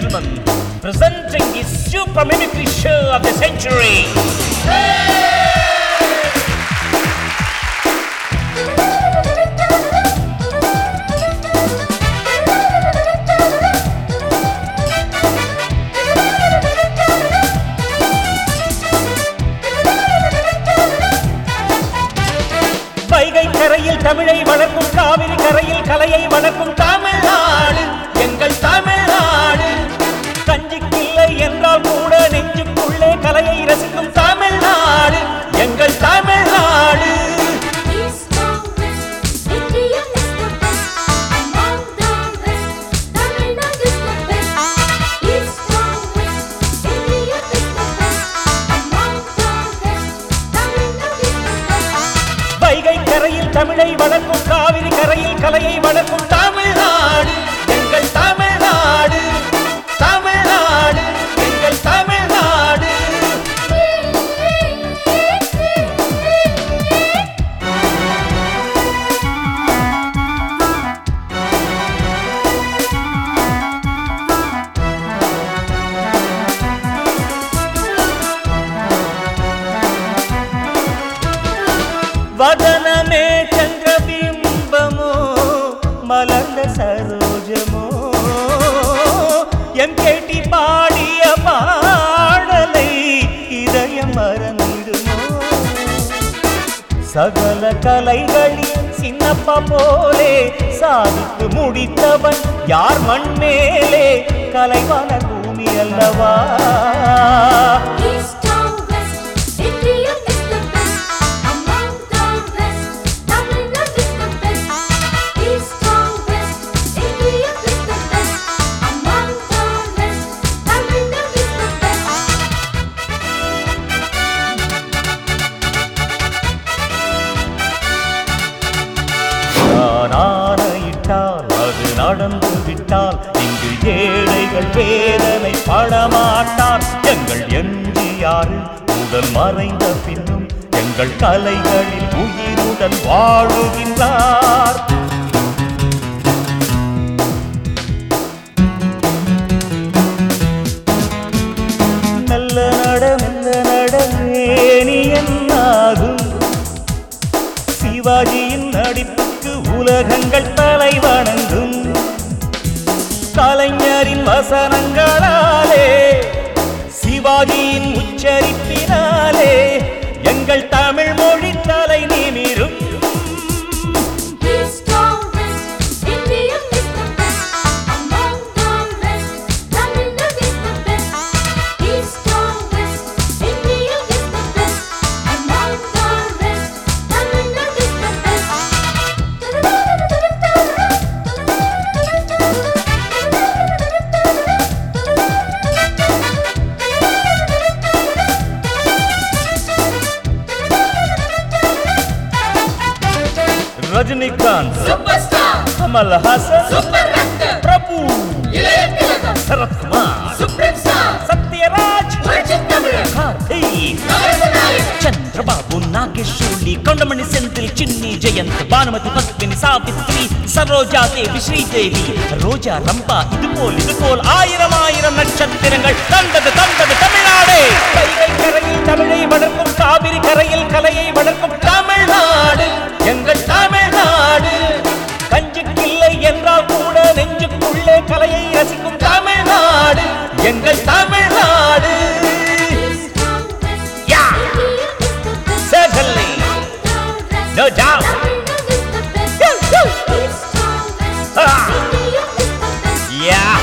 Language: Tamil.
gentlemen, presenting his super mimicry show of the century. Vaigai கரையில் தமிழை வளர்க்கும் காவிரி கரையில் கலையை வளர்க்கும் தமிழ்நாடு எங்கள் தமிழ்நாடு. கஞ்சிக்கில்லை என்றால் கூட நெஞ்சுக்குள்ளே கலையை ரசிக்கும் தமிழ்நாடு எங்கள் தமிழ்நாடு. வைகை கரையில் தமிழை வளர்க்கும் காவிரி கரையில் கலையை வளர்க்கும் தமிழ்நாடு எங்கள் தமிழ்நாடு. தமிழ்நாடு எங்கள் தமிழ்நாடு. வதனமே சந்திரபிம்பமோ மலர்ந்த சரோஜமோ எம்கேடி பாடிய பாடலை இதயம் மறந்திடுமோ. சகல கலைகளில் சின்னப்பா போலே சாதித்து முடித்தவன் யார் மண் மேலே கலைவான பூமி அல்லவா. ஆணையிட்டால் அது நடந்து விட்டால் இங்கு ஏழைகள் வேதனை படமாட்டார். எங்கள் எம்ஜிஆர் உடல் மறைந்த பின்னும் எங்கள் கலைகளில் உயிருடன் வாழுகின்றார். நல்ல நடமேனி என்னாகும் சிவாஜியின் நடிப்புக்கு உலகங்கள் தலை வணங்கும். கலைஞரின் வசனங்களாலே சிவாஜியின் உச்சரிப்பினாலே எங்கள் தமிழ் மொழி தலை நிமிரும். Rajinikanth superstar, Kamal Haasan super actor, Prabhu इளைய திலகம், शरद कुमार सुप्रीम स्टार, सत्यराज कार्तिक, चंद्रबाबू नागेश्वरी, कौंडमणि सेंथिल, चिन्नी जयंत, भानुमति पद्मिनी, सावित्री, सरोजा देवी, श्रीदेवी, ரோஜா ரம்பா, இதுபோல் ஆயிரம் ஆயிரம் நட்சத்திரங்கள் தந்தது தமிழ்நாடு. வைகை கரையில் தமிழை வளர்க்கும் காவிரி கரையில் கலையை வளர்க்கும் தமிழ்நாடு எங்கள் தமிழ்நாடு. கஞ்சிக்கில்லை என்றால் கூட நெஞ்சுக்குள்ளே கலையை ரசிக்கும் தமிழ்நாடு எங்கள் Tamil Nadu. Certainly, no doubt. Yeah.